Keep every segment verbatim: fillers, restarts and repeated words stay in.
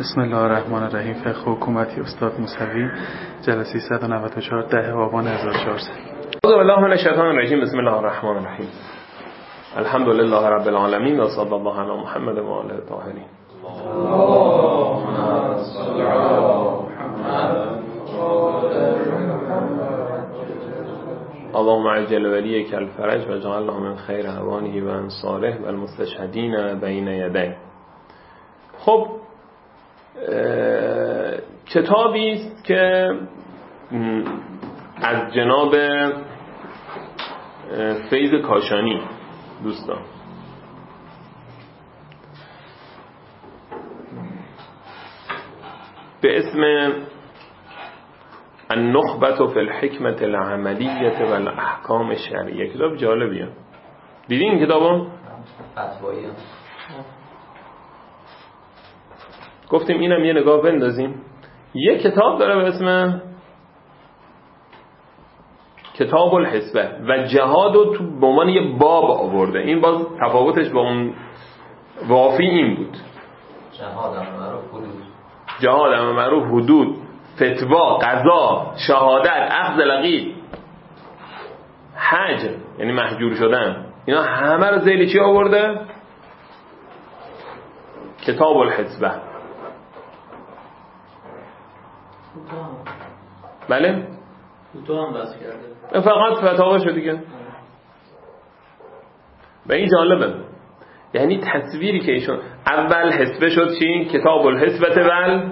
بسم الله الرحمن الرحیم. فقه حکومتی استاد موسوی، جلسه صد و نود و چهار، ده آبان هزار و چهارصد. اعوذ بالله من الشیطان الرجیم. بسم الله الرحمن الرحیم. الحمد لله رب العالمین و صلی الله علی محمد و آله الطاهرین. اللهم صل علی محمد. اللهم عجل ولیک الفرج و اجعلنا من خیر اعوانه و انصاره و المستشهدین بین یدیه. خب کتابی است که از جناب فیض کاشانی دوستان به اسم النخبة فی الحکمة العملیة و الاحکام الشرعیه. کتاب جالبیه. دیدین این کتابو؟ فتوایی. گفتیم اینم یه نگاه بندازیم. یه کتاب داره به اسم کتاب الحسبه و جهاد رو تو به عنوان یه باب آورده. این باز تفاوتش با اون وافی این بود. جهاد امر معروف حدود، جهاد امر معروف حدود، فتوا، قضا، شهادت، اخذ لقید، حج یعنی محجور شدن، اینا همه رو ذیل چی آورده؟ کتاب الحسبه. بله؟ تو هم بس کرده. فقط فتاوا شد دیگه. و این جالبه. یعنی تصویری که ایشون اول حسبه شد چی؟ کتاب الحسبه ول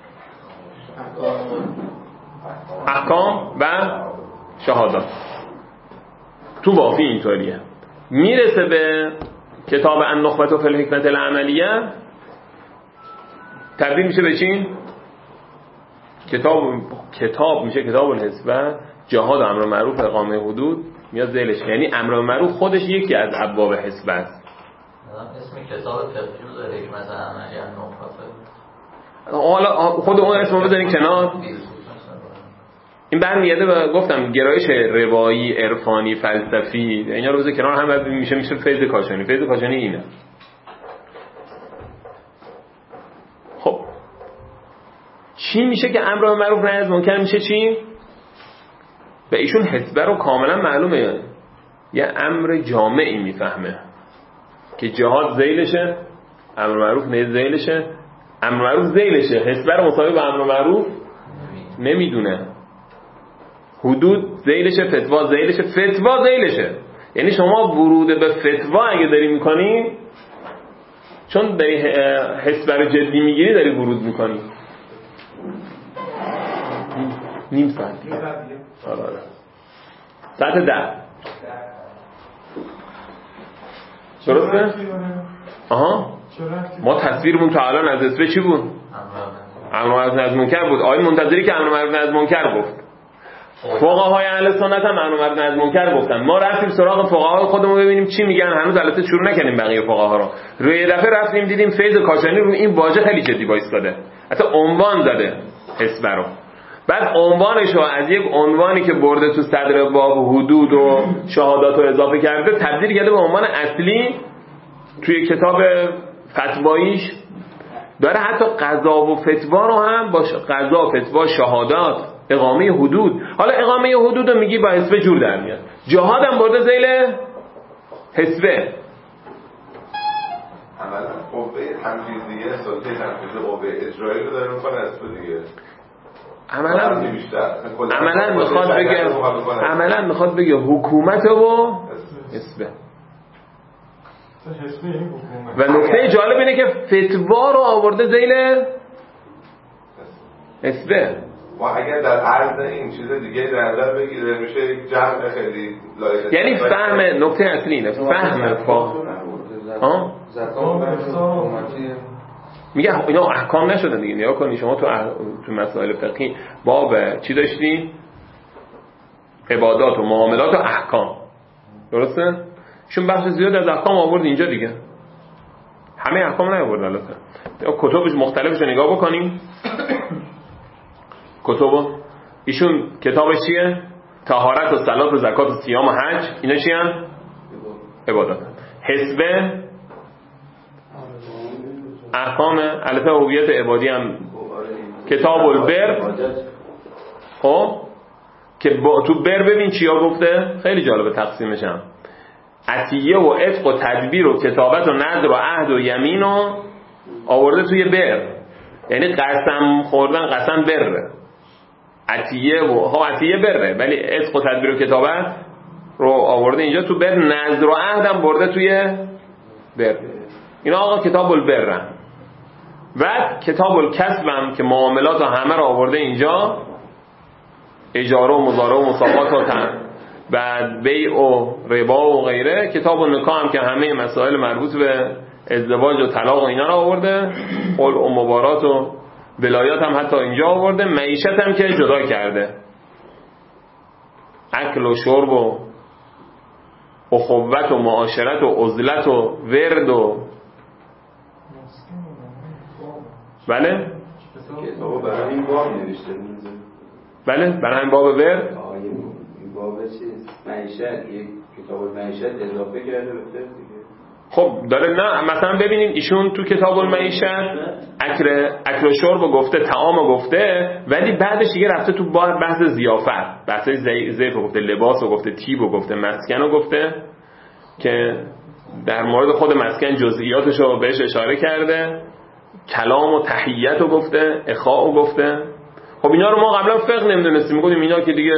احکام و شهادات. تو وافی اینطوریه. میرسه به کتاب النخبة فی الحکمة العملیه، تبدیل میشه به چی؟ کتاب کتاب میشه کتاب الحسبه، جهاد و امر معروف، اقامه حدود میاد ذیلش. یعنی امر معروف خودش یکی از ابواب حسبه است. اسم کتاب فقهی داره، حکمت عملیه نخبه. حالا خود اون اسمو بذارین کنار. این برمیگرده به گفتم گرایش روایی، عرفانی، فلسفی، اینا رو بذار کنار هم میشه میشه فیض کاشانی. فیض کاشانی اینه. خب چی میشه که امر معروف نهی از منکر میشه چی؟ به ایشون حسبه رو کاملا معلومه، یه امر جامعی میفهمه که جهاد ذیلشه، امر معروف نه ذیلشه، امر معروف ذیلشه، حسبه رو مساوی به امر معروف نمیدونه، حدود ذیلشه، فتوا ذیلشه، فتوا ذیلشه. یعنی شما ورود به فتوا اگه داری میکنی، چون داری حسبه رو جدی میگیری، داری ورود میکنی. نیم ساعت آره آره ساعت ده درسته؟ آها ما تصویرمون تا الان از حسبه چی بود؟ امر معروف نهی از منکر بود. آقای منتظری که امر معروف نهی از منکر گفت. فقهای اهل سنت هم امر معروف نهی از منکر گفتن. ما رفتیم سراغ فقهای خودمون ببینیم چی میگن. هنوز البته شروع نکردیم بقیه فقها رو. روی یه دفعه رفتیم دیدیم فیض کاشانی رو این واژه خیلی جدی وایساده. حتی عنوان زده حسبه رو. بعد عنوانش رو از یک عنوانی که برده تو صدر باب حدود و شهادات رو اضافه کرده، تبدیل کرده به عنوان اصلی توی کتاب فتواییش. داره حتی قضا و فتوا رو هم با قضا، فتوا، شهادات، اقامه حدود. حالا اقامه حدود رو میگی با حسبه جور در میاد. جهاد هم برده ذیل حسبه. عملا قوه تنفیذیه، سلطه تنفیذی قوه اجرایی رو داره میکنه حسبه دیگه. عملا عملا میخواد بگه عملا میخواد بگه حکومت و حسبه. و نکته جالب اینه که فتوا رو آورده ذیل حسبه. و اگر در عرض این چیز دیگه در نظر بگیره میشه یک جمع خیلی لایق. یعنی فهم نکته اصلی اینه، فهم فهم. ها میگه اینا احکام نشدن دیگه. نیا کنی شما تو اح... تو مسائل فقهی باب چی داشتین؟ عبادات و معاملات و احکام. درسته؟ چون بخش زیاد از احکام آورد اینجا دیگه. همه احکام نیاورد البته. کتبش مختلفش رو نگاه بکنیم. کتبو ایشون کتابش چیه؟ طهارت و صلات و زکات و صیام و حج. اینا چی ان؟ عبادات. حسبه احکام البته هویت عبادی هم کتاب البر. خب که با تو بر ببین چیا گفته، خیلی جالبه تقسیمش هم. عطیه و عتق و تدبیر و کتابت و نذر و عهد و یمین و آورده توی بر، یعنی قسم خوردن، قسم بره. عطیه و ها عطیه بره، ولی عتق و تدبیر و کتابت رو آورده اینجا تو بر. نذر و عهد هم برده توی بر. اینا آقا کتاب البرن. و کتاب الکسب هم که معاملات و همه رو آورده اینجا، اجاره و مزارع و مساقات و تن، بعد بیع و ربا و غیره. کتاب النکاح هم که همه مسائل مربوط به ازدواج و طلاق و اینا رو آورده. خلع و مبارات و ولایات هم حتی اینجا آورده. معیشت هم که جدا کرده، اکل و شرب و اخوت و معاشرت و عزلت و ورد و بله کتابو برای این باب نوشته. بله برای این باب ورد این باب چیز معیشت، یک کتاب المعیشت اضافه کرده به فرد دیگه. خب داره نه مثلا ببینیم ایشون تو کتاب المعیشت اکل اکل و شرب گفته، طعام گفته، ولی بعدش دیگه رفته تو بحث ضیافت، بحث ضیف گفته، لباس گفته، تیب گفته، مسکن گفته که در مورد خود مسکن جزئیاتش رو بهش اشاره کرده، کلام و تحیت رو گفته، اخاء رو گفته. خب اینا رو ما قبلا فقه نمیدونستیم، میگفتیم اینا که دیگه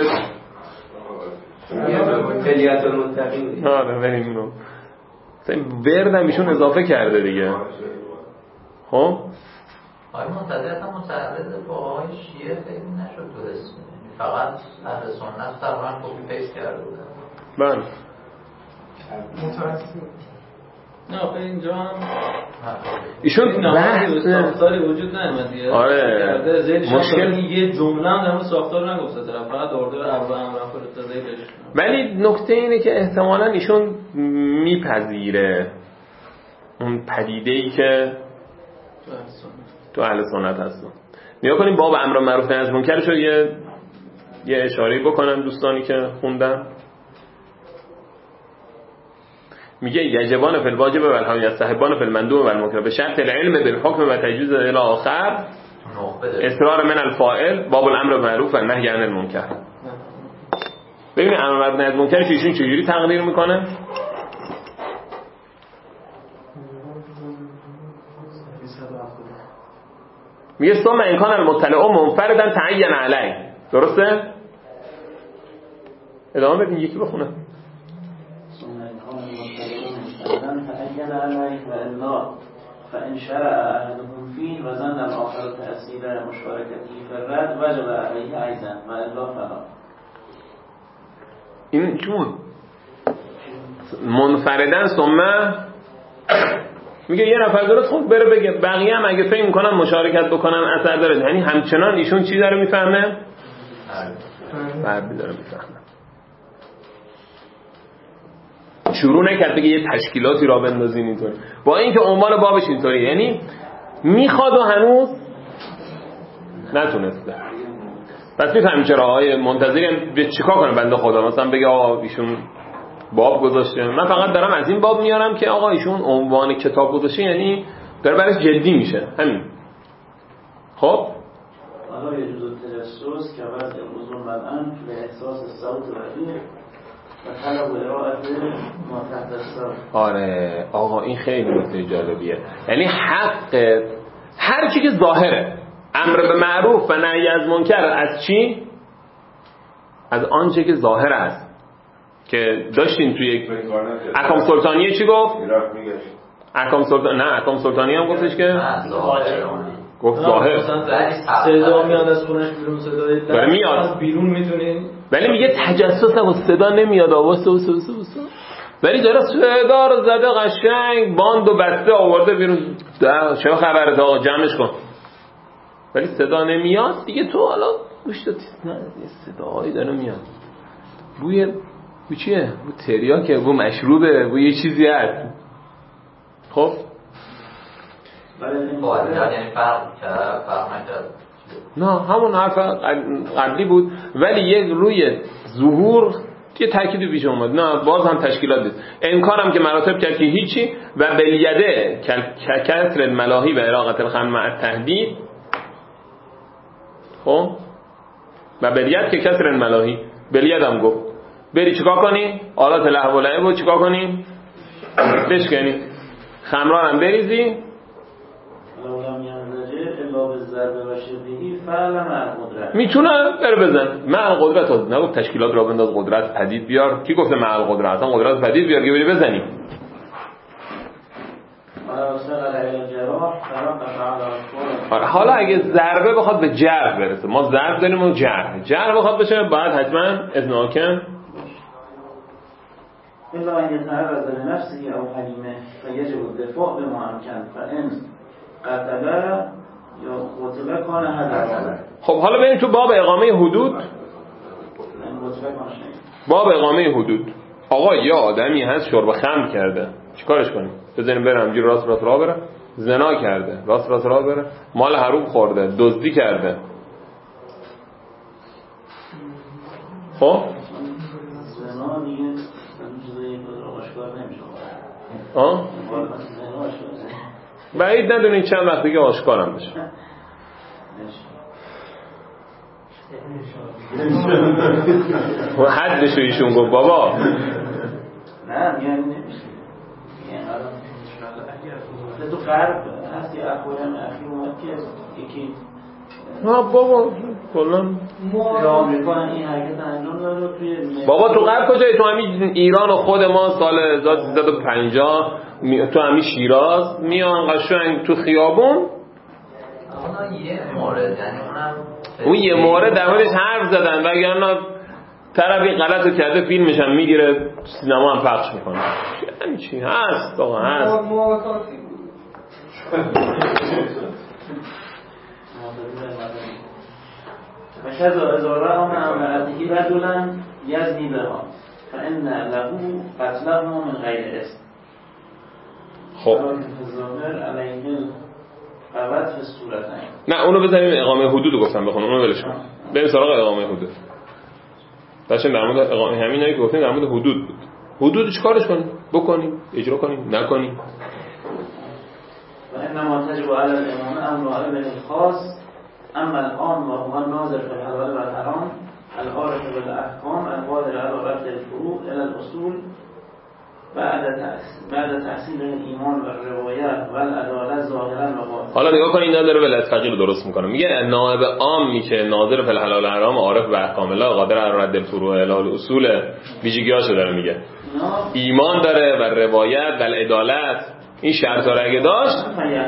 تلیت المتقین. آره بریم اینو مثلا ورد هم ایشون اضافه کرده دیگه. خب آقای منتظر هم متعرض با آقای شیعه خیلی نشد تو اسم، فقط اهل سنت تقریبا کپی پیست کرده بودن. بله متأسف. نه آخه اینجا هم ایشون بحث ساختاری وجود نداره دیگه. آره مشکل یه جمله هم در مورد ساختار نگفته طرف، فقط آورده اربع امر فرستادهش. ولی نکته اینه که احتمالاً ایشون میپذیره اون پدیده‌ای که تو اهل سنت هستن. نیا کنیم باب امر معروف نهی از منکرشو یه یه اشاره‌ای بکنن دوستانی که خوندن. میگه یجبان فی الواجب و الهم یستحبان فی المندوب و المکروه به شرط العلم بالحکم و تجویز الی آخر اصرار من الفاعل باب الامر بالمعروف و نهی عن المنکر. ببینید امر معروف نهی از منکر ایشون چجوری تقدیر میکنه. میگه ثم ان کان المطلع منفردا تعین علیه. درسته؟ ادامه بدین یکی بخونه. فأجل عليه وإلا فإن شرع أحدهم فيه وظن الآخر تأثير مشاركته في الرد وجب عليه أيضا وإلا فلا. این چون منفردن ثم میگه یه نفر درست خود بره بگه، بقیه هم اگه فکر میکنن مشارکت بکنن اثر داره. یعنی همچنان ایشون چی داره میفهمه؟ فرقی داره میفهمه. شروع نکرد بگه یه تشکیلاتی را بندازین اینطوری، با اینکه عنوان بابش اینطوری، یعنی میخواد و هنوز نتونسته. پس میفهمیم چرا آقای منتظری به چیکار کنه بنده خدا، مثلا بگه آقا ایشون باب گذاشته. من فقط دارم از این باب میارم که آقا ایشون عنوان کتاب گذاشته، یعنی داره برش جدی میشه همین. خب حالا یجوز التجسس که وضع الوضوء بدن به احساس صوت رفیع و طلب ارائه ما تحت السر. آره آقا این خیلی نکته جالبیه. یعنی حق هر چی که ظاهره، امر به معروف و نهی از منکر، از چی؟ از آنچه که ظاهر است که داشتین توی یک احکام سلطانیه. چی گفت؟ احکام سلطان نه احکام سلطانی هم گفتش که گفت ظاهر صدا میاد از خونش بیرون، صدای داره میاد بیرون میتونی، ولی میگه تجسس هم صدا نمیاد، آواز سو سو سو سو، ولی داره صدا رو زده قشنگ باند و بسته آورده بیرون. چه خبره آقا جمعش کن، ولی صدا نمیاد دیگه. تو حالا گوش داد نه صداهایی داره میاد. بوی بوی چیه؟ بوی تریاکه، بوی مشروبه، بوی یه چیزی هست. خب باید یعنی فرق کرد، فرق نکرد. نه همون حرف قبلی بود، ولی یک روی ظهور یه تأکیدی پیش اومد، نه باز هم تشکیلات دید انکارم که مراتب کرد که هیچی و بلیده کسر الملاهی و اراقه الخمر مع التهدید. خب و بلیت که کسر الملاهی بلیت هم گفت بری چیکار کنی؟ آلات لهو و لعب رو چیکار کنی؟ بشکنی، خمران هم بریزی. میتونه بره بزن مع القدرت. نگفت تشکیلات را بنداز قدرت پدید بیار. کی گفته مع القدرت؟ اصلا قدرت پدید بیار که بری بزنی. حالا اگه ضربه بخواد به جرح برسه، ما ضرب داریم و جرح جرح بخواد بشه بعد حتما اذن حاکم إلا أن يتعرض لنفسه أو حليمه فيجب الدفاع بما أمكن فإن قتل یا قتل کان هدر. خب حالا بریم تو باب اقامه حدود. باب اقامه حدود. آقا یه آدمی هست شرب خمر کرده، چیکارش کنیم؟ بزنیم بره همجوری راست راست راه بره؟ زنا کرده راست راست راه بره؟ مال حروم خورده، دزدی کرده. خب زنا دیگه چیزای آشکار نمیشه. آه بعید ندونین چند وقت دیگه آشکارم بشه. و حدشو ایشون گفت بابا نه میگم نمیشه. میگم تو غرب هستی اخوان اخیر اومد که یکی نه بابا کلا آمریکا این حرکت انجام داد توی بابا تو غرب کجایی؟ تو همین ایران و خود ما سال هزار و سیصد و پنجاه تو همین شیراز میان قشنگ تو خیابون. اون یه مورد یعنی اونم اون یه مورد در موردش حرف زدن وگرنه طرفی غلطو کرده فیلمش هم میگیره سینما هم پخش میکنه. یعنی چی هست آقا هست. فشد ازاره آن امرأتی رجلا یزنی بها فإن له قتله من غیر اسم. خب نه اونو بزنیم اقامه حدود گفتم بخون، اونو ولش کن بریم سراغ اقامه حدود. داشتیم در مورد اقامه همینایی که گفتیم در مورد حدود بود. حدود چیکارش کنیم؟ بکنیم، اجرا کنیم، نکنیم. و انما تجب علی الامام امر علی الخاص اما الان و هو الناظر في الحلال و الحرام العارف بالاحکام القادر علی رد الفروع الى الاصول بعد بعد تحصیل ایمان و روایت و العدالت ظاهرا و باطنا. حالا نگاه کن این داره ولایت فقیه رو درست میکنه. میگه نائب عامی که ناظر فی الحلال و الحرام عارف به احکام الله قادر علی رد الفروع الی الاصول ویژگیاشو داره میگه. ایمان داره و روایت و العدالت این شرطا رو اگه داشت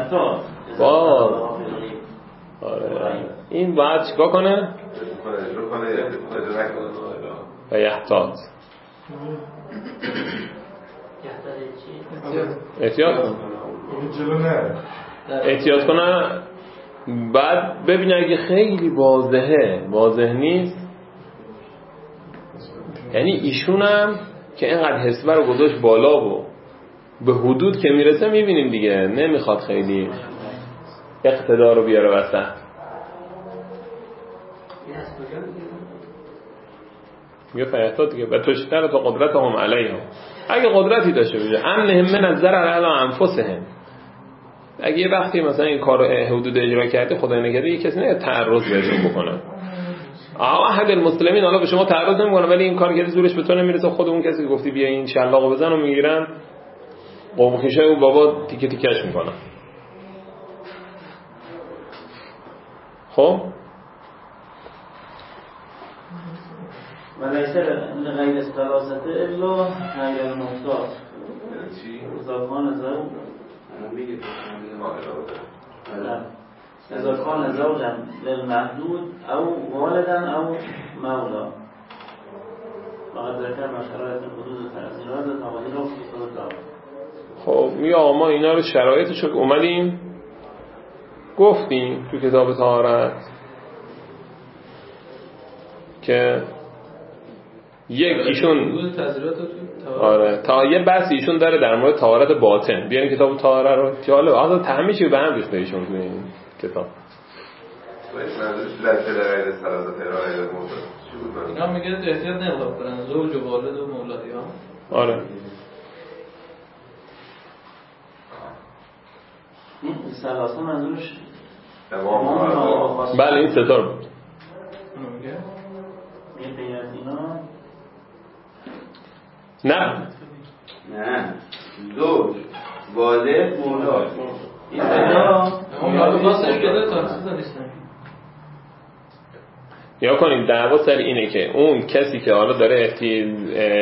با آره این باید چیکار کنه؟ و یحتاط احتیاط احتیاط کنه. بعد ببینه اگه خیلی واضحه واضح نیست، یعنی ایشونم که اینقدر حسبه رو گذاشت بالا و به حدود که میرسه میبینیم دیگه نمیخواد خیلی اقتدار رو بیاره وسط. میگه فیحتاط دیگه و تشتر تا قدرت هم علیه هم. اگه قدرتی داشته باشه امنهم من از ضرر علی انفسهم. اگه یه وقتی مثلا این کار حدود اجرا کرده خدای نگهدار یه کسی نه تعرض بهشون بکنه. احد المسلمین حالا به شما تعرض نمیکنه ولی این کار که زورش به تو نمیرسه خود اون کسی که گفتی بیا این شلاقو بزن و میگیرن قوم خویشای اون بابا تیکه تیکش میکنن. خب ولیس لغیر استراسته الا غیر المحتاط اذا کان زوج اذا کان زوجا للمحدود او والدا او مولا فقط ذکر مشارات حدود تأثیرات و تقادیر و فیصد دار. خب یا ما اینا رو شرایطشو که اومدیم گفتیم تو کتاب طهارت که یک ایشون آره تا یه بحث ایشون داره در مورد طهارت باطن. بیان کتاب طهارت رو جالب آقا تهمیشه به هم ریخته ایشون تو این کتاب. اینا میگه احتیاط نمیخواد کنن زوج و والد و مولادی ها. آره این سلاسه منظورش امام. بله این ستار بود. میگه این غیر از اینا نه نه زوج والد مولاد این ستا اون یادو باستش بده تا ستا نیستن. یا کنیم دعوا سر اینه که اون کسی که حالا داره احتی...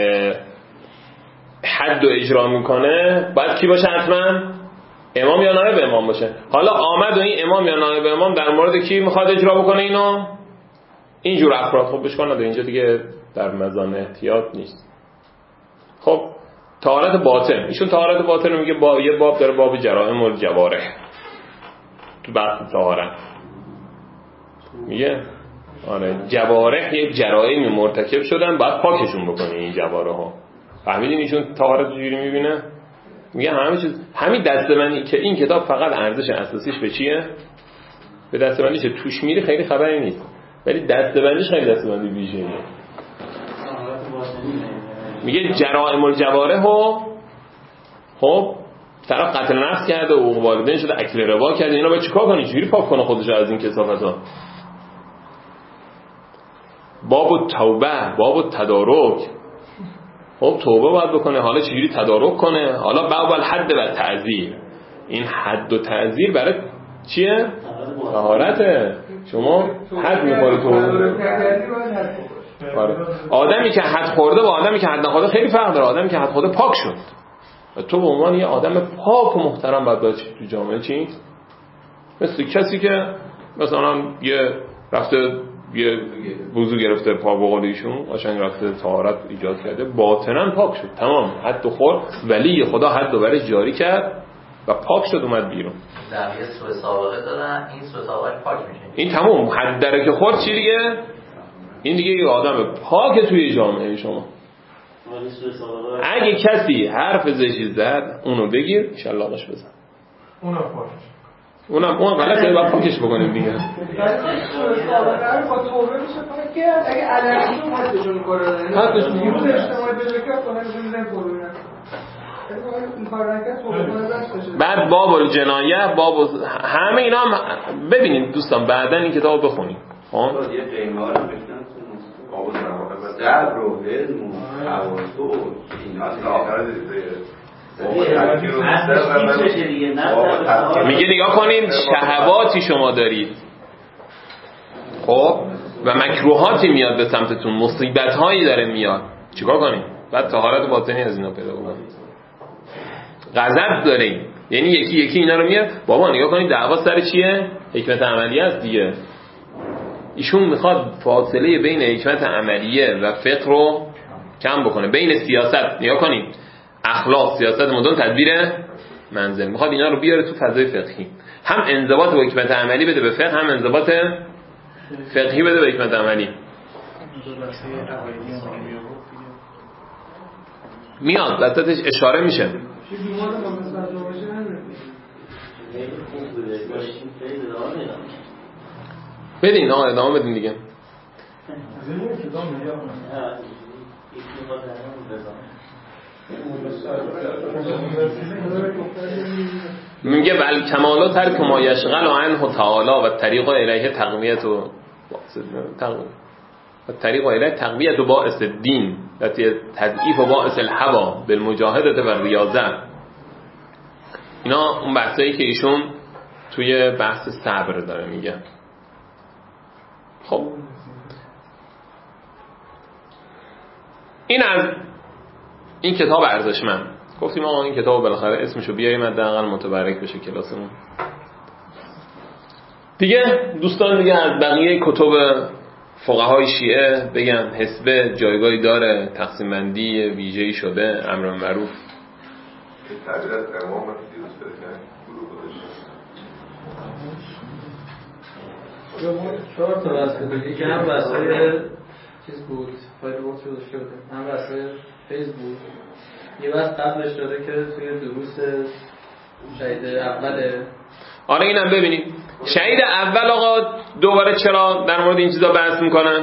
حد و اجرا میکنه باید کی باشه حتما؟ امام یا نایب امام باشه. حالا آمد و این امام یا نایب امام در مورد کی میخواد اجرا بکنه اینو؟ اینجور افراد. خب بشکار نداره اینجا دیگه در مزان احتیاط نیست. خب طهارت باطن، ایشون طهارت باطن رو میگه با یه باب داره، باب جرائم الجوارح تو بحث طهارت میگه آره جوارح یک جرائمی مرتکب شدن باید پاکشون بکنه این جوارح ها. فهمیدین ایشون طهارت جوری میبینه؟ میگه همه چیز همین دستبندی که این کتاب فقط ارزش اساسیش به چیه؟ به دستبندیش توش میری خیلی خبری نیست، ولی دستبندیش خیلی دستبندی ویژه‌ایه. میگه جرائم الجوارح و خب طرف قتل نفس کرده و حقوق والدین شده، اکل ربا کرده، اینا باید چیکار کنه؟ چجوری پاک کنه خودش از این کثافت‌ها؟ باب توبه، باب تدارک. خب توبه باید بکنه، حالا چجوری تدارک کنه؟ حالا باب الحد و تعزیر. این حد و تعزیر برای چیه؟ طهارته. شما حد می‌خوری توبه. آدمی که حد خورده با آدمی که حد نخورده خیلی فرق داره. آدمی که حد خورده پاک شد و تو به عنوان یه آدم پاک و محترم باید باید تو جامعه چی؟ مثل کسی که مثلا یه رفته یه وضو گرفته پا بقول ایشون قشنگ رفته طهارت ایجاد کرده، باطنا پاک شد، تمام حد خورد، ولی خدا حد و برش جاری کرد و پاک شد اومد بیرون. در یه سوء سابقه دارن، این سوء سابقه پاک میشه. این تمام حد داره که خورد چی دیگه؟ این دیگه یه آدم پاک توی جامعه شما. اگه کسی حرف زشی زد اونو بگیر ان شاء الله آقاش بزن. اونو پاک. اونم اون غلطه باید پاکش بکنیم دیگه. با توبه میشه پاک کرد. اگه علکی اون حدشو میکنه. حدشو میکنه. اجتماعی بده که تو همین میذارن پروینه. بعد باب الجنایه، باب همه اینا هم ببینید دوستان بعدن این کتاب بخونید. خب یه قیمار بشنن باب صبر و حلم و تواضع اینا آخر میگه نگاه کنید شهواتی شما دارید خب و مکروهاتی میاد به سمتتون، مصیبت هایی داره میاد، چیکار کنید؟ بعد طهارت باطنی از اینا پیدا کنید. غضب دارین، یعنی یکی یکی اینا رو میاد. بابا نگاه کنید دعوا سر چیه؟ حکمت عملیه است دیگه. ایشون میخواد فاصله بین حکمت عملیه و فقه رو کم بکنه، بین سیاست نگاه کنید، اخلاق، سیاست، مدن، تدبیر منزل، میخواد اینا رو بیاره تو فضای فقهی، هم انضباط با حکمت عملی بده به فقه، هم انضباط فقهی بده به حکمت عملی. میاد وسطش اشاره میشه. بدین آقا ادامه بدین دیگه. میگه بل کمالا ترک ما یشغل عنه تعالی و طریق الیه تقویت و و طریق الیه تقویت و باعث الدین و تضعیف و باعث الهوا بالمجاهده و ریاضه. اینا اون بحثایی که ایشون توی بحث صبر داره میگه. خب این از این کتاب ارزشمند. گفتیم آقا این کتاب بالاخره اسمشو بیاریم حداقل متبرک بشه کلاسمون دیگه. دوستان دیگه از بقیه کتب فقهای شیعه بگم حسبه جایگاهی داره، تقسیم بندی ویژه‌ای شده، امر معروف تعبیر از امام دیروز بکنه چهار تا بحث بود. یکی هم بحثای چیز بود، فایل وقت رو داشته بودیم، هم بحثای فیض بود. یه بحث قبلش داره که توی دروس شهید اوله. آره اینم ببینید شهید اول آقا دوباره چرا در مورد این چیزا بحث میکنن؟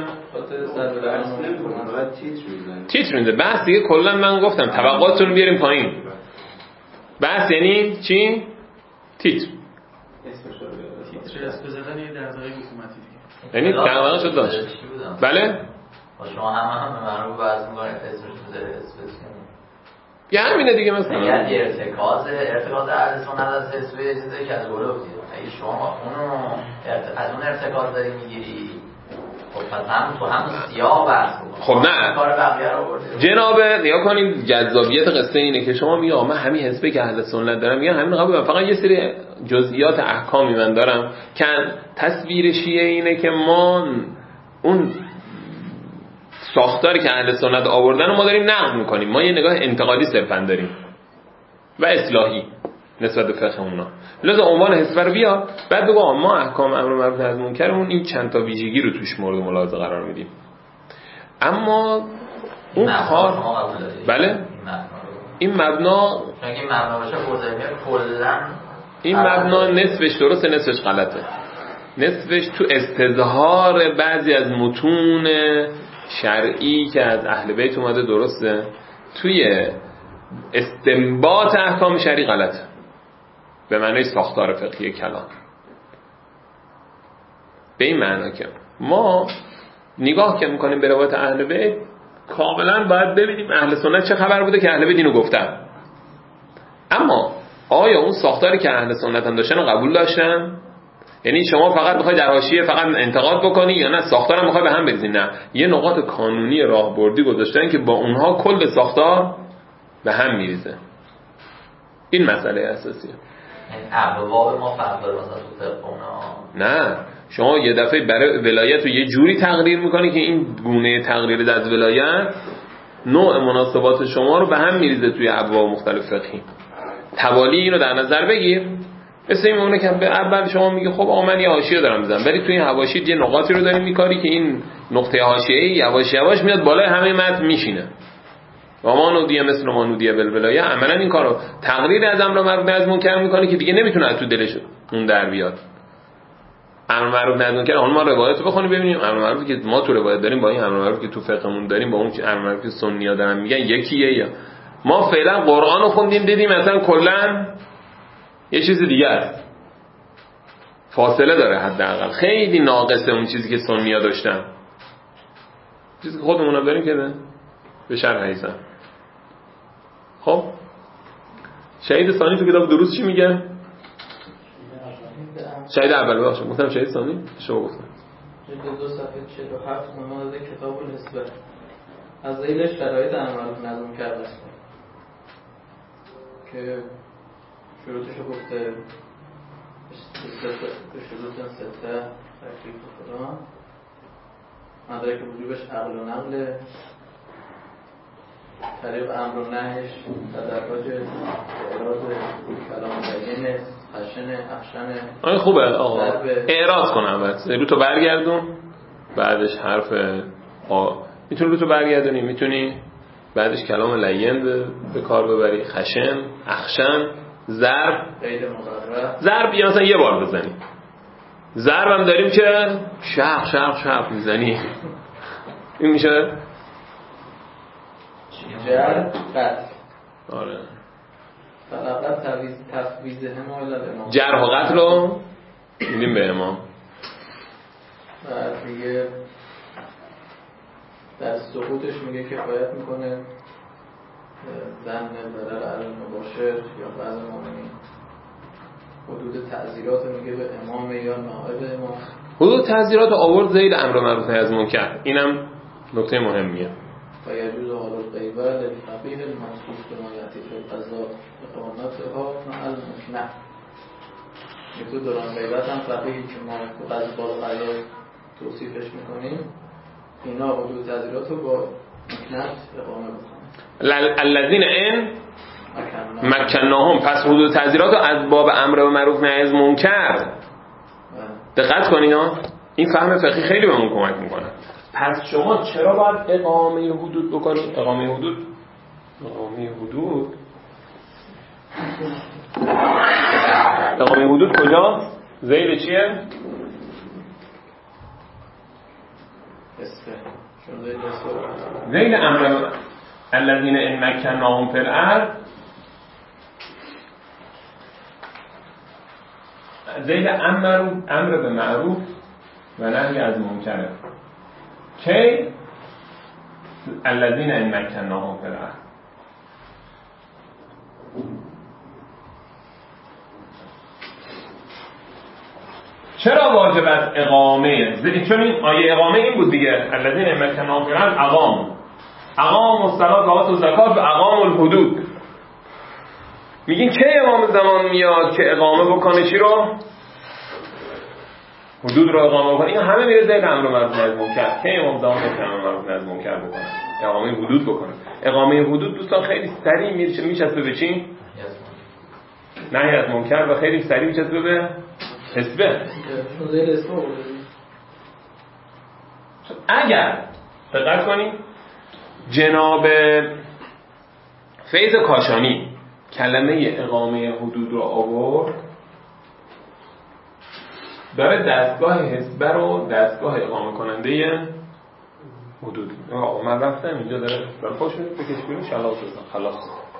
تیتر میده. بحث دیگه کلا من گفتم توقعاتتون رو بیاریم پایین. بحث یعنی چی؟ تیتر. تیتر اسم بزدن یه دغدغه حکومتی دیگه. یعنی دغدغه شد داشت. بله؟ شما همه هم به من رو بحث میکنید اسمش بذاره اسم بزنید. یه همینه دیگه مثلا. اگر ارتکاز ارتکاز اهل سنت از حزب یه چیزی که از گل افتید. اگه شما اونو از اون ارتکاز داری میگیری خب پس هم تو هم سیاه بحث بکن. خب نه کار بقیه رو بردید. جناب نیا کنید جذابیت قصه اینه که شما میگی آقا من همین حزبی که اهل سنت دارم میگن همین قبول فقط یه سری جزئیات احکامی من دارم که تصویر شیعه اینه که ما اون ساختاری که اهل سنت آوردن رو ما داریم نقد میکنیم. ما یه نگاه انتقادی صرفا داریم و اصلاحی نسبت به فقه اونا. لذا عنوان حزب رو بیا بعد بگو ما احکام امر معروف نهی از منکرمون این چند تا ویژگی رو توش مورد ملاحظه قرار میدیم. اما اون کار بله این مبنا این مبنا باشه حوزه کلا این مبنا نصفش درسته نصفش غلطه. نصفش تو استظهار بعضی از متون شرعی که از اهل بیت اومده درسته، توی استنباط احکام شرعی غلطه به معنی ساختار فقهی کلام. به این معنی که ما نگاه که میکنیم به روایت اهل بیت کاملا باید ببینیم اهل سنت چه خبر بوده که اهل بیت اینو گفتن. اما آیا اون ساختاری که اهل سنت هم داشتن رو قبول داشتن؟ یعنی شما فقط میخوای در حاشیه فقط انتقاد بکنی یا نه ساختارم میخوای به هم بریزی؟ نه، یه نقاط کانونی راهبردی گذاشتن که با اونها کل ساختار به هم میریزه. این مسئله اساسیه. این ابواب ما فرق داره مثلا تو فقه اونا؟ نه، شما یه دفعه برای ولایت رو یه جوری تقریر میکنی که این گونه تقریر از ولایت نوع مناسبات شما رو به هم میریزه توی ابواب مختلف فقهی. توالی اینو در نظر بگیر. مثل این مونه که اول شما میگه خب آقا من یه حاشیه دارم میزنم، ولی توی این حواشی یه نقاطی رو داریم میکاری که این نقطه حاشیه‌ای یواش یواش میاد بالای همه متن میشینه. و ما نودیه مثل ما نودیه بالولایه عملا این کارو تقریر از امر معروف نهی از منکر میکنه که دیگه نمیتونه از تو دلش اون در بیاد. امر معروف نهی از منکر اون ما روایت رو بخونیم ببینیم امر معروفی که ما تو روایت داریم با این امر معروفی که تو فقهمون داریم با اون امر معروفی که سنی‌ها دارن میگن یکیه یا ما فعلا قرآن رو خوندیم دیدیم مثلا کلا یه چیز دیگه است، فاصله داره، حداقل خیلی ناقصه اون چیزی که سنی‌ها داشتن، چیزی که خودمون هم داریم که نه به شرح حیثم. خب شهید ثانی تو کتاب دروس چی میگه؟ شهید اول باشه گفتم شهید ثانی شما گفتم جلد دو صفحه چهل و هفت نماز کتاب النسبه از ذیل شرایط امر معروف نهی از منکر است که شروطش رو گفته شروط سته تکلیف خدا مدرک وجوبش عقل و نقل طریق امر و نهیش تدرج اعراض کلام بینه خشن اخشن. آره خوبه آقا اعراض کنم بس رو تو برگردون بعدش حرف آ میتونی رو تو برگردونی میتونی بعدش کلام لین به کار ببری خشن اخشن ضرب غیر مضارع ضرب یا مثلا یه بار بزنی. ضرب هم داریم که شق شق شق میزنی این میشه جرح قتل. آره فقط تفویض تفویض هم الی الامام جرح و قتل رو میدیم به امام. و دیگه در سقوطش میگه کفایت میکنه زن ضرر علی مباشر یا بعض مؤمنین. حدود تعزیرات میگه به امام یا نائب امام. حدود تعزیرات آورد ذیل امر معروف نهی از منکر. اینم نکته مهمیه. و یجوز حال الغیبه للفقیه المنصوص به ما یأتی فی القضاء اقامتها مع المکنه. تو دوران غیبت هم فقیهی که ما تو قضا قضا توصیفش میکنیم اینا حدود تعزیرات رو با مکنت اقامه بکنن. الذین ان مکناهم پس حدود تعزیرات رو از باب امر معروف نهی از منکر دقت کنین ها. این فهم فقهی خیلی بهمون کمک میکنه. پس شما چرا باید اقامه حدود بکنید؟ اقامه حدود اقامه حدود اقامه حدود کجا؟ ذیل چیه؟ ذیل امر الذین ان مکناهم فی الارض، ذیل امر امر به معروف و نهی از منکر. کی؟ الذین ان مکناهم فی الارض. چرا واجب است اقامه؟ چون این آیه اقامه این بود دیگه، الذین ان مکناهم فی الارض اقام اقام الصلاة و آتوا الزکات و اقام الحدود. میگین که امام زمان میاد که اقامه بکنه چی رو؟ حدود رو اقامه بکنه. این همه میره زیر امر معروف نهی از منکر. که امام زمان میاد امر معروف نهی از منکر بکنه، اقامه حدود بکنه. اقامه حدود دوستان خیلی سریع میچسبه به چی؟ نهی از منکر و خیلی سریع میچسبه به حسبه. اگر دقت کنید جناب فیض کاشانی کلمه اقامه حدود رو آورد، داره دستگاه حسبه رو دستگاه اقامه کننده حدود. آقا من رفتم اینجا داره برپاش میده بکش بیرون شلاق بزن خلاص.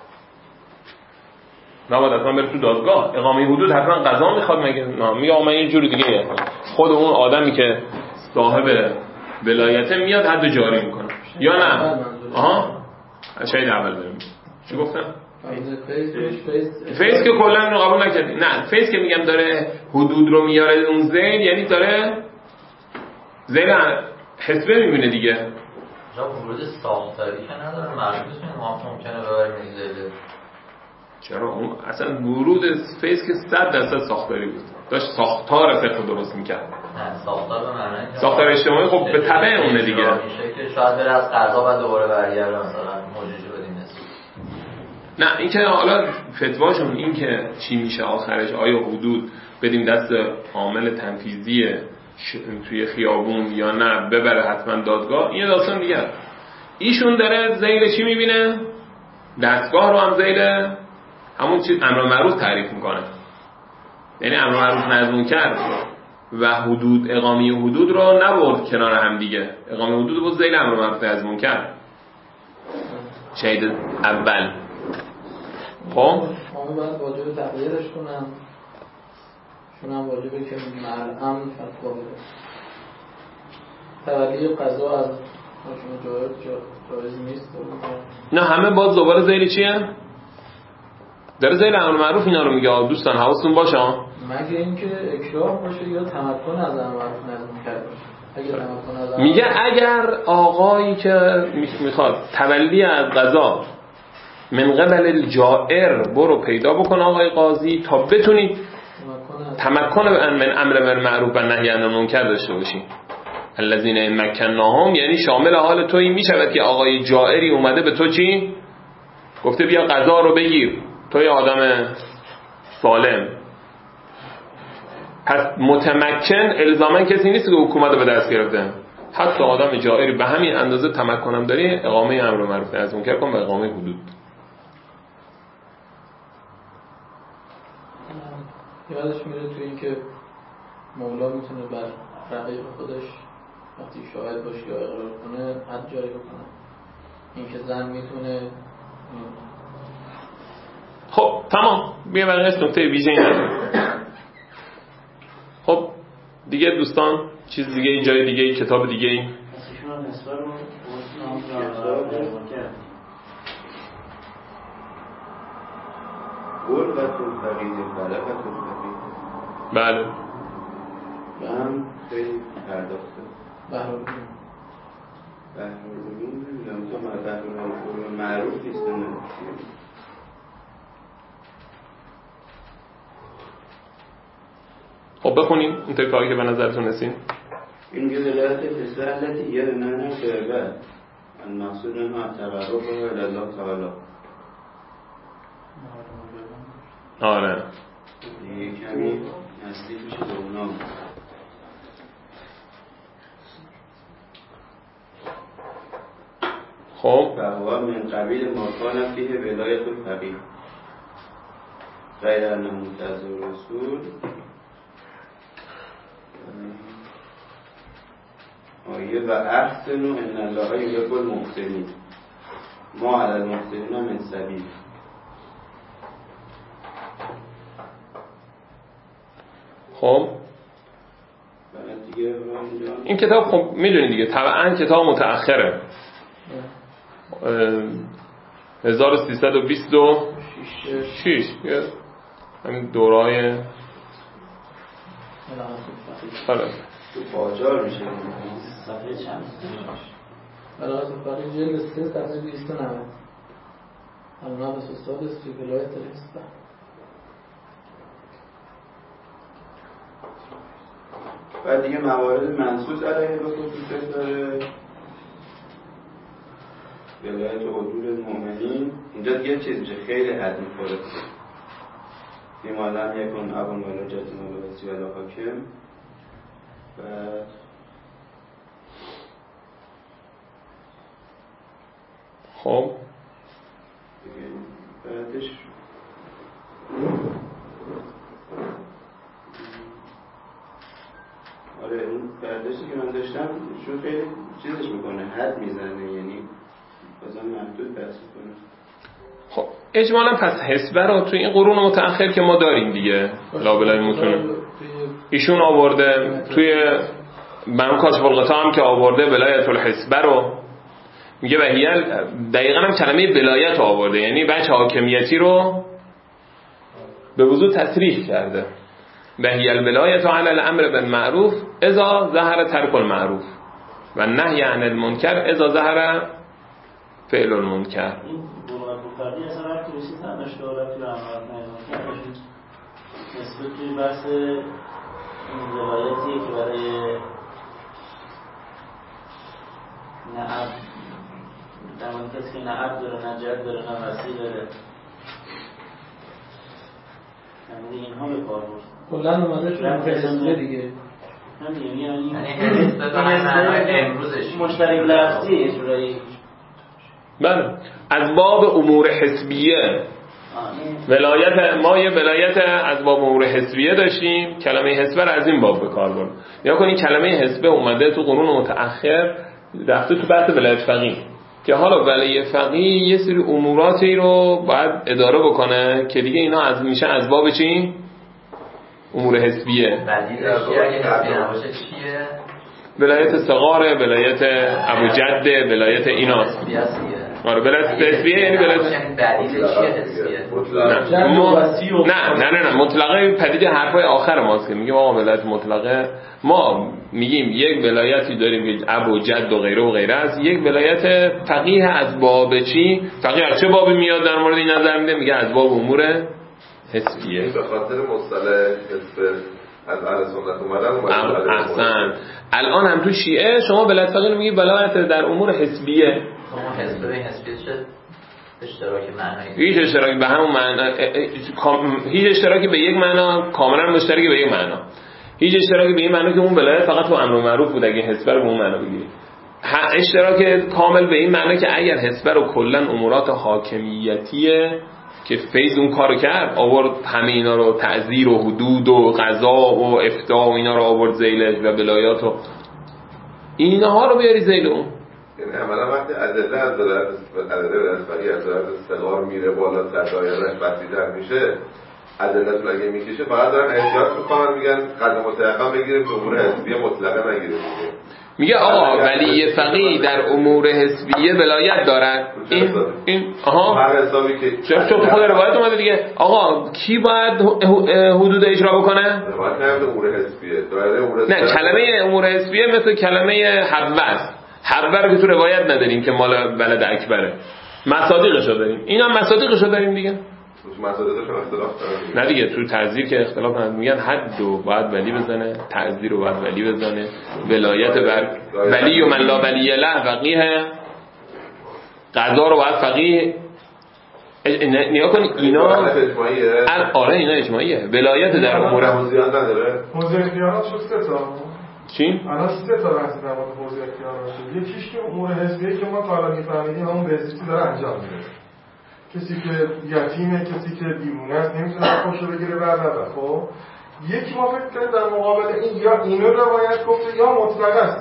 نباید اصلا بره تو دادگاه. اقامه حدود حتما قضا میخواد مگه؟ نه میگه آقا من یه جوری دیگه یه خود اون آدمی که صاحب ولایته میاد حد جاری میکنه یا نه؟ آها شاید اول بریم چی گفتم؟ فیض که کلا رو قبول نکردی. نه فیض که میگم داره حدود رو میاره اون ذیل، یعنی داره ذیل حسبه میبینه دیگه. جا ورود ساختاری که نداره معلوم نیست ما ممکنه ببریم ذیل. چرا اون اصلا ورود فیض که صد درصد ساختاری بود، داشت ساختار فقه درست میکرد. نه ساختار به معنی ساختار اجتماعی خب به تبع اونه دیگه. میشه که شاید بره از قضا و دوباره برگرده مثلا موجود بدیم نسبت. نه این که حالا فتواشون این که چی میشه آخرش، آیا حدود بدیم دست عامل تنفیذی توی خیابون یا نه ببره حتما دادگاه، این داستان دیگه. ایشون داره ذیل چی میبینه؟ دستگاه رو هم ذیل همون چیز امر معروف تعریف میکنه. یعنی امر معروف نهی از منکر و حدود اقامه حدود رو نبرد کنار هم دیگه. اقامه حدود بود ذیل امر معروف نهی از منکر شهید اول. خب همون باید واجب تغییرش کنم، شون هم واجبه که مرعم فتوا بده. تولی قضا از شما جایز نیست. نه همه باز دوباره ذیل چیه؟ داره ذیل امر معروف اینا رو میگه. دوستان حواستون باشه مگه اینکه اکراه باشه یا تمکن از امر معروف نهی از منکر باشه. اگه تمکن از میگه اگر آقایی که میخواد تولی از قضا من قبل الجائر برو پیدا بکن آقای قاضی تا بتونید تمکن من امر بالمعروف و نهی عن المنکر داشته باشی. الذین مکناهم یعنی شامل حال تویی میشود که آقای جائری اومده به تو چی؟ گفته بیا قضا رو بگیر، توی آدم سالم. پس متمکن الزاما کسی نیست که حکومت رو به دست گرفته. حتی آدم جائری به همین اندازه تمکنم داری اقامه امر معروف نهی از منکر کن و اقامه حدود. یادش میره توی این که مولا میتونه بر رقیب خودش وقتی شاهد باشه یا اقرار کنه حد جاری بکنه. این که زن میتونه. خب تمام بیا بقیه‌اش نکته ویژه نداره. خب دیگه دوستان چیز دیگه ای جای دیگه ای کتاب دیگه ای غربت الفقید بلغت الفقید بله و هم خیلی پرداخته بهرالعلوم بهرالعلوم نمیدونم تا بهرالعلوم معروف نیست. خب بخونیم اون تکایی که به نظرتون رسید. این جزلات فسالتی یه رنانه قربه المقصود ما تقرب و الله تعالی. آره دیگه کمی نزدیک میشه به اونا. خب فهو من قبیل ما کان فیه ولایت الفقیه غیر ان منتظر رسول آیه و احسنوا ان الله یحب المحسنین ما علی المحسنین من سبیل. خب این کتاب خب میدونی دیگه طبعا کتاب متأخره، هزار و سیصد و بیست و شش همین دورای آره تو باجار میشه صفحه چند؟ علاقه صفحه جلد سه صفحه بیست و نود النابس السادس فی ولایت الاسبه. بعد دیگه موارد منصوص علیه رسول داره، ولایت حضور المؤمنین. اینجا دیگه چیز میشه خیلی حد میخوره فیما لم یکن ابو الولد جد الولد ولا حاکم. بعد خب بعدش آره اون برداشتی که من داشتم شو خیلی چیزش میکنه، حد میزنه، یعنی بازم محدود بحث میکنه. خب اجمالا پس حسبه رو توی این قرون متأخر که ما داریم دیگه لابلای متون ایشون آورده، توی بنو کاشف الغطا هم که آورده ولایت الحسبه رو میگه و هیل دقیقا هم کلمه ولایت آورده، یعنی بچه حاکمیتی رو به وضوح تصریح کرده. و هی الولایت علی الامر بالمعروف اذا ظهر ترک المعروف و نهی عن المنکر اذا ظهر فعل المنکر. این بلغت الفقی اصلا وقتی بسید هم داشته وقتی به امر بالمعروف نسبت توی بحث این ولایتی که برای نه در مورد کسی که نه عبد داره نه جد داره نه وسیع داره یعنی اینها به کار برد کلن اومده شده حسبه دیگه همین یعنی یعنی حسبه به معنای امروزش مشترک لفظی یه جورایی. بله از باب امور حسبیه ولایت ما یه ولایت از باب امور حسبیه داشتیم، کلمه حسبه رو از این باب به کار برد. یا کنین کلمه حسبه اومده تو قرون متأخر رفته تو بحث ولایت فقیه که حالا ولی فقیه یه سری اموراتی رو باید اداره بکنه که دیگه اینا از میشه از باب چی؟ امور حسبیه. بدیلش چیه اگه حسبی نباشه چیه؟ ولایت صغاره، ولایت ابو جده، ولایت ایناست. آره ولایت حسبیه یعنی ولایت بدیل چیه حسبیه؟ نه نه نه نه مطلقه پدید حرفای آخر ماست که میگیم آقا ولایت مطلقه. ما میگیم یک ولایتی داریم که ابو جد و غیره و غیره است، یک ولایت فقیه از باب چی؟ فقیه از چه بابی میاد در مورد این نظر میده؟ میگه از باب امور حسبیه. به خاطر مصطلح حسب از اهل سنت اومدن. احسن. الان هم تو شیعه شما ولایت فقیه میگی ولایت در امور حسبیه. شما حسب به حسبیه چه اشتراکی معنایی؟ هیچ اشتراکی به همون معنا، هیچ اشتراکی به یک معنا کاملا مشترکی به یک معنا. هیچ اشتراکی به این معنا که اون ولایت فقط تو امر معروف بود اگه حسبه رو به اون معنا بگیری. اشتراک کامل به این معنا که اگر حسبه رو کلا امورات حاکمیتیه که فیض اون کارو کرد آورد همه اینا رو تعزیر و حدود و قضا و افتاء و اینا رو آورد ذیلش و ولایات و اینها رو بیاری ذیل اون. یعنی عملا وقتی ادله از دولت ادله رسمی از دولت استقرار میره بالا در دایره بسیط‌تر میشه، ادله اگه میکشه فقط دارن احتیاط میکنن میگن قدر متأخر بگیریم تو امور حسبیه مطلقه نگیریم. میگه آقا ولی فقیه در امور حسبیه ولایت دارد. این این آها هر حسابی که چرا چون خود روایت اومده دیگه آقا کی باید حدود اجرا بکنه؟ روایت نمیده امور حسبیه دایره امور نه کلمه امور حسبیه مثل کلمه حبه است. حبه رو که تو روایت نداریم که مال ولد اکبره، مصادیقشو داریم. اینا مصادیقشو داریم دیگه. مصادیقشون اختلاف داره. نه دیگه تو تعزیر که اختلاف نداره، میگن حد رو باید ولی بزنه، تعزیر رو باید ولی بزنه، ولایت بر ولی و من لا ولی له فقیه، قضا رو باید فقیه. نیا کن اینا آره اینا اجماعیه. ولایت در امور موزیان نداره. موزه اختیارات شد سه تا. چی؟ الان سه تا بحث در مورد موزه اختیارات شد. یکیش که امور حزبیه که ما تا الان می‌فهمیدیم همون بهزیستی داره انجام میده. کسی که یتیمه، کسی که دیوونه است نمیتونه خوشو بگیره بعد بعد. خب یکی ما فکر کنیم در مقابل این یا اینو روایت گفته یا مطلق است دیگه.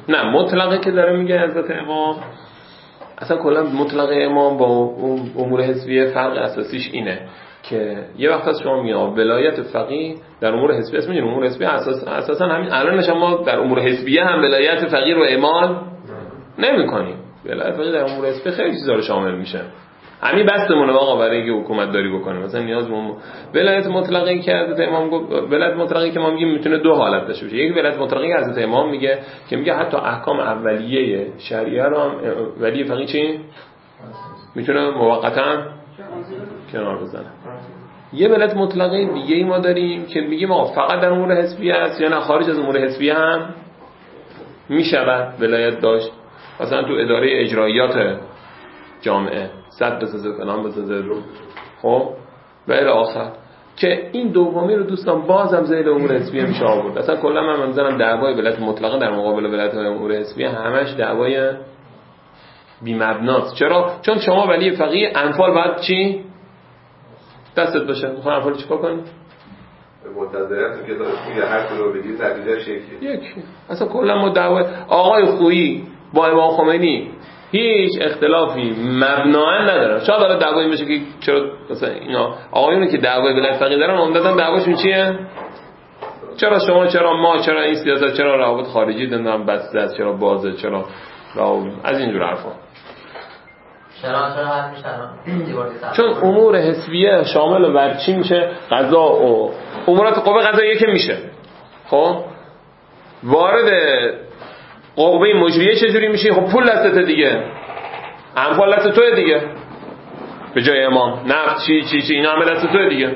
نه مطلقه که داره میگه حضرت امام، اصلا کلا مطلق امام با امور حزبیه فرق اساسیش اینه که یه وقت از شما میگن ولایت فقیه در امور حزبیه، اسم میگن امور حزبیه اساس اساسا همین الانش ما در امور حزبیه هم ولایت فقیه رو اعمال نمی‌کنیم. ولایت فقیه در امور حزبیه خیلی چیزا رو شامل میشه. همین بستمونه آقا برای اینکه حکومت داری بکنه. مثلا نیاز به ولایت مطلقه که حضرت امام گفت، ولایت مطلقه که ما میگیم میتونه دو حالت داشته باشه. یک ولایت مطلقه که حضرت امام میگه که میگه حتی احکام اولیه شریعه رو هم ولی فقیه چی میتونه موقتا کنار بزنه. یه ولایت مطلقه دیگه ای ما داریم که میگیم آقا فقط در امور حزبیه است یا نه خارج از امور حزبیه هم میشود ولایت داشت. مثلا تو اداره اجراییات جامعه صد بسازه فلان بسازه خب و الی آخر، که این دومی رو دوستان بازم زیر امور حزبیه میشه آورد. اصلا کلا من منظرم دعوای ولایت مطلقه در مقابل ولایت امور حزبیه همش دعوای بی مبناست. چرا؟ چون شما ولی فقیه انفال باید چی دستت باشه. میخوای انفال چیکار کنی؟ منتظرم تو کتابش میگه هر کلو بگی نتیجهش یکیه. یک اصلا کلا ما دعوای آقای خویی با امام خمینی هیچ اختلافی مبناً ندارن. شاید داره دعوایی میشه که چرا مثلا اینا آقایونی که دعوای ولایت فقیه دارن عمدتاً دعواشون چیه؟ چرا شما، چرا ما، چرا این سیاست، چرا روابط خارجی دندان بسته است، چرا بازه، چرا روابط از اینجور حرفا. چرا چرا حل میشن؟ چون امور حزبیه شامل بر چی میشه؟ قضا و امورات قوه قضاییه که میشه خب وارد قوه مجریه چجوری میشه؟ خب پول دستت دیگه، انفال دست توه دیگه، به جای امام نفت چی چی چی اینا همه دست توه دیگه.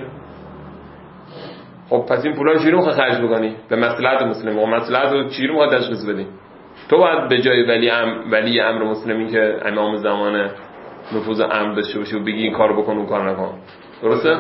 خب پس این پولا رو چجوری میخوای خرج بکنی؟ به مصلحت مسلم و مصلحت رو چجوری میخوای تشخیص بدی؟ تو باید به جای ولی ام ولی امر مسلمی که امام زمان نفوذ امر داشته باشه و بگی این کارو بکن اون کارو نکن. درسته؟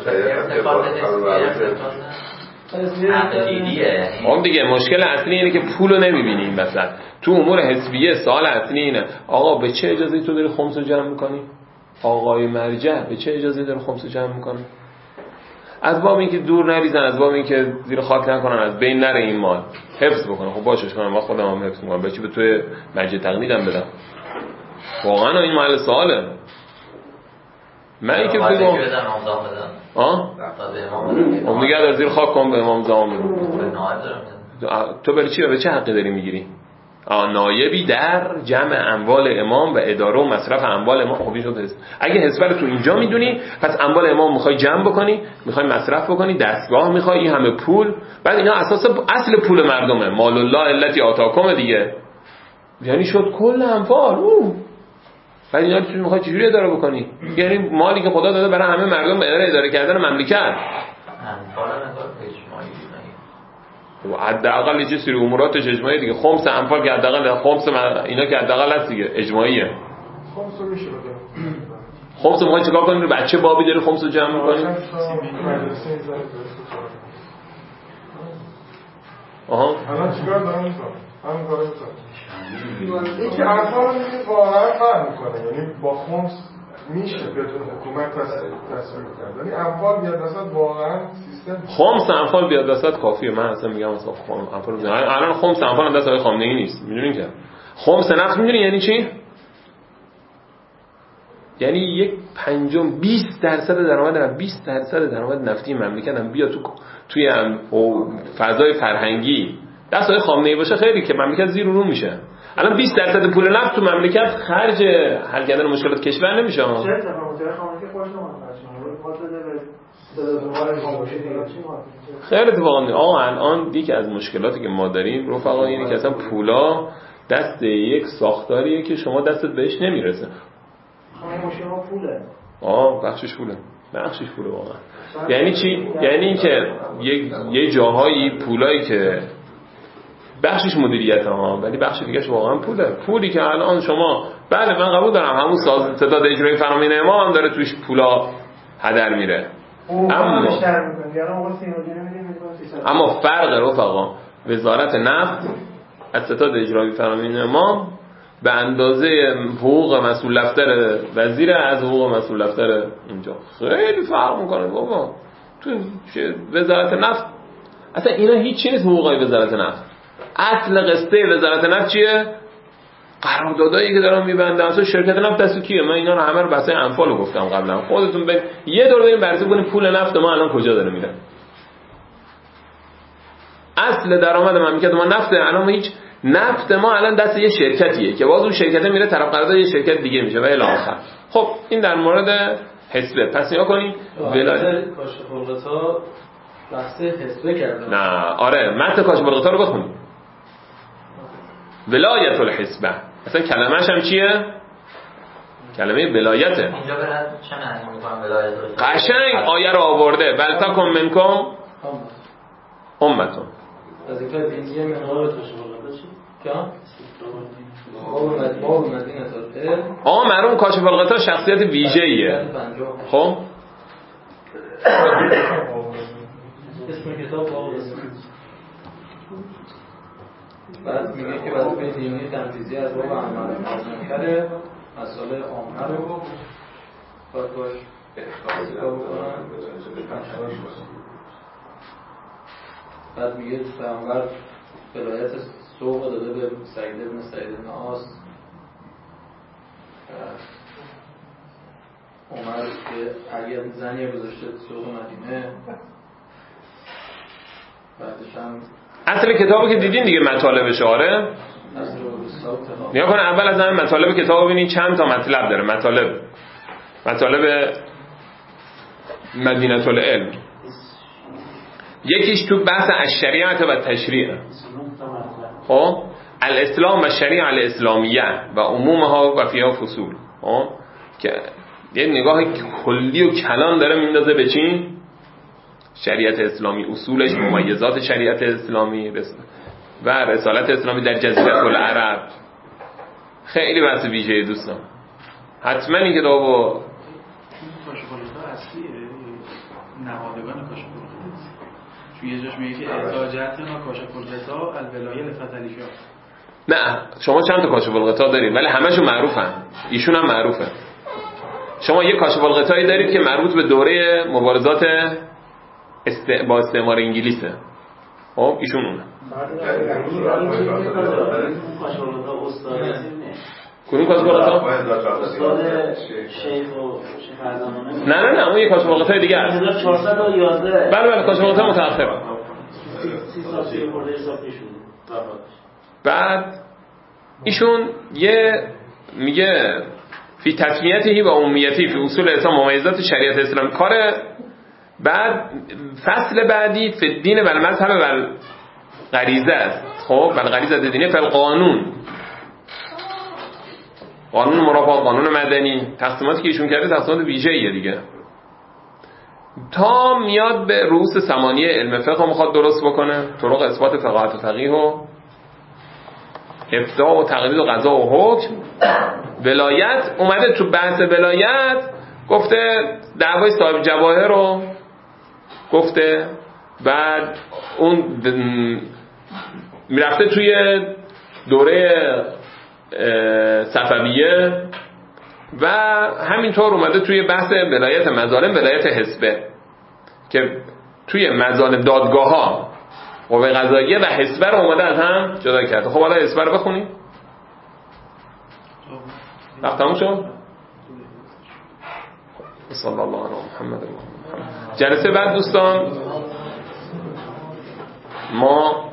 اون دیگه مشکل اصلی اینه که پولو نمیبینی این وسط. تو امور حزبیه سوال اصلی اینه آقا به چه اجازه‌ای تو داری خمس رو جمع میکنی؟ آقای مرجع به چه اجازه‌ای داره خمس رو جمع میکنه؟ از باب اینکه دور نریزن، از باب اینکه زیر خاک نکنن، از بین نره این مال، حفظ بکنن. خب باشش کنم ما خودم هم حفظ میکنم، بچه به توی مجلس تقلیدم بدم. واقعا این محل سواله. من اینکه بگم آه اون دیگه در زیر خاک کن به امام زمان بده. تو برای چی به چه حقی داری میگیری؟ نایبی در جمع اموال امام و اداره و مصرف اموال امام. خب این شد حزب. اگه حزب رو تو اینجا میدونی پس اموال امام میخوای جمع بکنی، میخوای مصرف بکنی، دستگاه میخوای، این همه پول، بعد اینا اساس اصل پول مردمه، مال الله التی آتاکم دیگه، یعنی شد کل اموال او. بعد اینا رو میخوای چجوری اداره بکنی؟ یعنی مالی که خدا داده برای همه مردم اداره اداره کردن مملکت. اموال نگاه اجتماعی و حداقل یه سری اموراتش اجماعی دیگه. خمس انفال که حداقل خمس اینا که حداقل هست دیگه اجماعیه. خمس میشه بده. خمس میخوای چیکار کنی؟ بچه بابی داره خمس رو جمع می‌کنی؟ آها الان چیکار دارم می‌کنم؟ همین کارو می‌کنم. این که انفال میگه واقعا فرق می‌کنه، یعنی با خمس میشه بدون حکومت تصویر کرد. یعنی انفال بیاد وسط واقعا سیستم خمس انفال بیاد وسط کافیه. من اصلا میگم مثلا خمس انفال بزنن. الان خمس انفال دست آقای خامنه‌ای نیست. میدونین که خمس نفت میدونین یعنی چی؟ یعنی یک پنجم بیست درصد درآمد بیست درصد درآمد نفتی مملکت هم بیا تو توی فضای فرهنگی دست آقای خامنه‌ای باشه خیلی که مملکت زیر و رو میشه. الان بیست درصد پول نفت تو مملکت خرج حل کردن مشکلات کشور نمیشه. چه اتفاقی افتاد؟ خامنه‌ای خوش خیلی اتفاقا آقا الان یکی از مشکلاتی که ما داریم رفقا اینه که اصلا پولا دست یک ساختاریه که شما دستت بهش نمیرسه. مشکل پوله. آه بخشش پوله. بخشش پوله واقعا. یعنی چی؟ یعنی اینکه یک یه جاهایی پولایی که بخشش مدیریت ها ولی بخش دیگه‌ش واقعا پوله. پولی که الان شما بله من قبول دارم همون ساز ستاد اجرایی فرامین امام هم داره توش پولا هدر میره. اما اما فرق رفقا وزارت نفت از ستاد اجرایی فرامین امام به اندازه حقوق مسئول دفتر وزیر از حقوق مسئول دفتر اینجا خیلی فرق میکنه بابا. تو وزارت نفت اصلا اینا هیچ چیز حقوقای وزارت نفت اصل قصه وزارت نفت چیه؟ قراردادایی که دارن میبندن. اصلا شرکت نفت دست کیه؟ من اینا رو همه رو بحث انفال رو گفتم قبلا. خودتون برید یه دور بریم بررسی کنید پول نفت ما الان کجا داره میره. اصل درآمد مملکت ما نفت. الان هیچ نفت ما الان دست یه شرکتیه که باز اون شرکت میره طرف قرارداد یه شرکت دیگه میشه و الی آخر. خب این در مورد حسبه. پس نگاه کنیم ولایت کاشف الغطا بحث حسبه کردن. نه آره متن کاشف الغطا رو بخونیم. ولایت الحسبه اصلا کلمه‌ش هم چیه؟ کلمه ولایته. اینجا برات چه معنی می‌کنه ولایت الحسبه؟ قشنگ آیه رو آورده ولتکم منکم امتون. وظیفه دینی مقدار کاشف الغطا چی؟ کام؟ باب مدینه العلم. آقا مرحوم کاشف الغطا شخصیت ویژه‌ایه. خب اسم کتاب باب بعد میگه که وظیفه دینی تنفیذی از باب عمل از منکر مسائل عامه رو باید باش احتیاط بکنن. بعد میگه پیامبر ولایت سوق داده به سعید بن سعید بن عاص. عمر که علی زنی گذاشته سوق مدینه. بعدش هم اصل کتابو که دیدین دیگه مطالبش آره. نگاه کن اول از همه مطالب کتابو ببینید چند تا مطلب داره. مطالب مطالب مدینه العلم یکیش تو بحث الشریعت و تشریع. خب الاسلام و شریعه الاسلامیه و عمومها و فیها فصول. خب که یه نگاه کلی و کلان داره میندازه به چی؟ شریعت اسلامی، اصولش، ممیزات شریعت اسلامی و رسالت اسلامی در جزیره العرب. خیلی بحث ویژه دوستان. حتما این کتابو کاشف الغطا اصلیه نهادگان کاشف الغطا. چون یه جاش میگه که احتاجاتنا کاشف الغطا الولایه لفتحعلی شاه. نه شما چند تا کاشف الغطا دارید ولی همشون معروفن. ایشون هم معروفه. شما یه کاشف الغطایی دارید که مربوط به دوره مبارزات است... با استعمار انگلیسه. خب ایشون اونه. کدوم کاشف الغطا؟ استاد شیخ و شیخ اعظمانه. نه نه نه اون یه کاشف الغطای دیگه است. هزار و چهارصد و یازده. بله بله کاشف الغطا متأخره. سی سال سی خورده حساب پیش بود. بعد ایشون یه میگه فی تسمیته و عمومیتی فی اصول اسلام ممیزات شریعت اسلام کار. بعد فصل بعدی فی دین و المذهب و غریزه است. خب و غریزه دینی فی القانون، قانون مرافعات، قانون مدنی. تقسیماتی که ایشون کرده تقسیمات ویژه‌ایه دیگه. تا میاد به رؤوس ثمانیه علم فقه میخواد درست بکنه، طرق اثبات فقاهت و فقیه و ابداع و تقلید و قضا و حکم. ولایت اومده تو بحث ولایت گفته دعوای صاحب جواهر رو گفته. بعد اون میرفته توی دوره صفویه و همینطور اومده توی بحث ولایت مظالم، ولایت حسبه که توی مظالم دادگاه ها قوه قضاییه و حسبه رو اومده از هم جدا کرده. خب حالا حسبه رو بخونیم. وقت تموم شد؟ صلی الله علیه محمد. جلسه بعد دوستان ما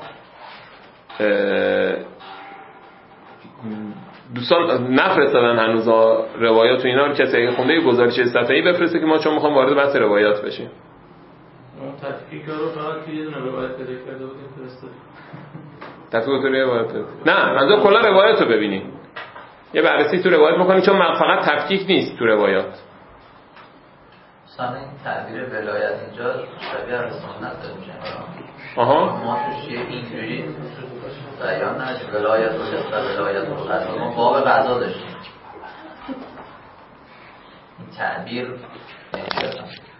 دوستان نفرستادن هنوز روایات و اینا رو. کسی اگه خونده گزارش صفحه‌ای بفرسته که ما چون میخوام وارد بحث روایات بشیم. تفکیک رو فقط توی یه دونه روایت پیدا کرده بودیم فرستادیم. تفکیک تو روایت. نه منظور کلا روایت رو ببینید. یه بررسی تو روایت بکنید چون فقط تفکیک نیست تو روایات. مثلا این تعبیر ولایت اینجا شبیه از سنت داره میشه. آها ما توش یه اینجوری بیان نشه ولایت و حسب ولایت و قضا. ما باب قضا داشتیم. این تعبیر نمیشه.